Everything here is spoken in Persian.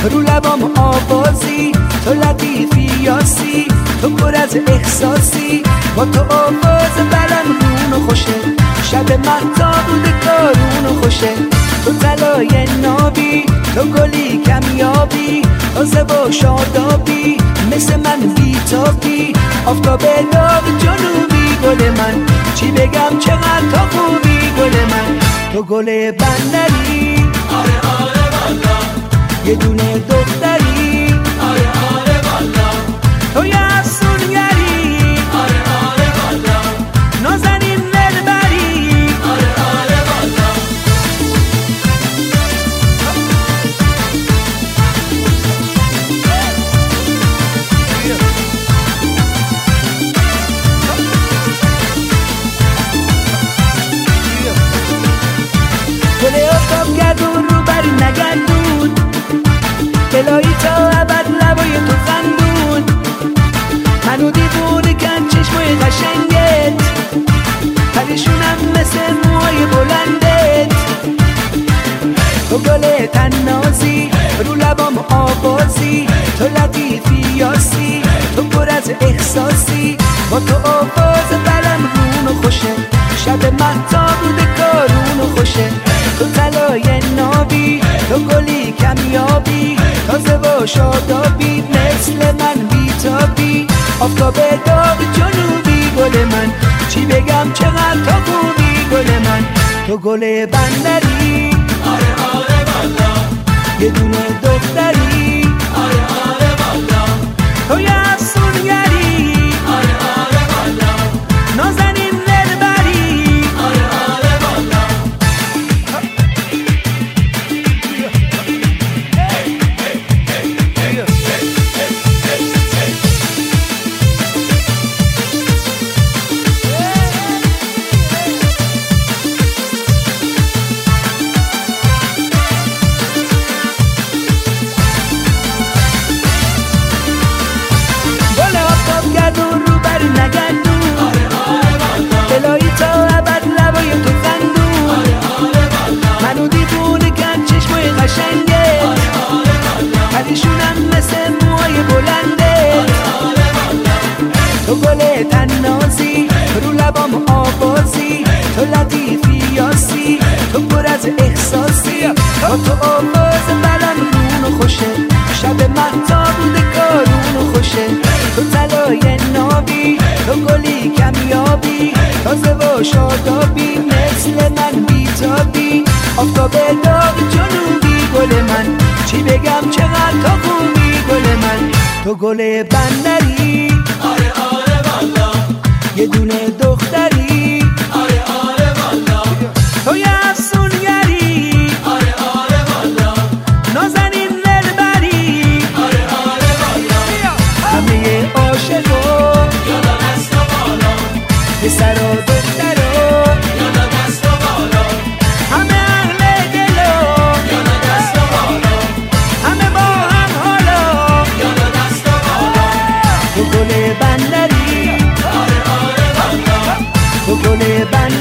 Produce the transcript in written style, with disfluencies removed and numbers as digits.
رو لبام آوازی، تو لطیفی یاسی، تو پر از احساسی، با تو آواز بلند رون و خوشه، شب مهتاب بوده کارون و خوشه، تو طلای نابی، تو گلی کمیابی، تازه و شادابی، مثل من بیتابی، آفتاب داغ جنوبی، گل من چی بگم چقدر تا خوبی، گل من تو گل بندری، آره آره والا، یه دونه دختری، آره آره والا، تو یه افسونگری، آره آره والا، نازنین دلبری، آره آره والا. گل آفتاب گردون رو بر نگردون، دلایی تا ابد لبای تو خندون، منو دیوونه کن چشمای قشنگت، پریشونم مثل موهای بلندت، تو گل تنازی، رو لبام آوازی، تو لطیفی یاسی، تو پر از احساسی، با تو آواز بلند رون و خوشه، شب مهتاب بوده کارون و خوشه، تو طلای نابی، تو گلی کمیابی، تازه و شادابی، مثل من بیتابی، آفتاب داغ جنوبی، گل من چی بگم چقدر تا خوبی، گل من تو گل بندری، آره آره والا، یه دونه دختری، آره آره والا، تو یه افسونگری، آره آره والا، نازنین دلبری، آره آره والا. گل آفتاب گردون رو بر نگردون، آره آره والا، دلایی تا ابد لبای تو خندون، آره آره والا، منو دیوونه کن چشمای قشنگت، آره آره والا، پریشونم مثل موهای بلندت، آره والا، تو گل تنازی، رو لبام آوازی، تو لطیفی یاسی، تو پر از احساسی، با تو آواز بلند رون و خوشه، شب مهتاب بوده کارون و خوشه، تو طلای نابی، تو گلی کمیابی، تازه و شادابی، مثل من بیتابی، آفتاب داغ جنوبی، گل من چی بگم چقدر تا خوبی، گل من تو گل بندری، آره آره والا، یه دونه دختری، آره آره والا، تو یه افسونگری، آره آره والا، نازنین دلبری، آره آره والا. همه عاشقا یالا دست و بالا، پسر و دخترا، یالا دست و بالا، همه اهل دلا، یالا دست و بالا، همه با هم حالا، یالا دست و بالا، تو گل بندری، آره آره والا، تو گل بندری.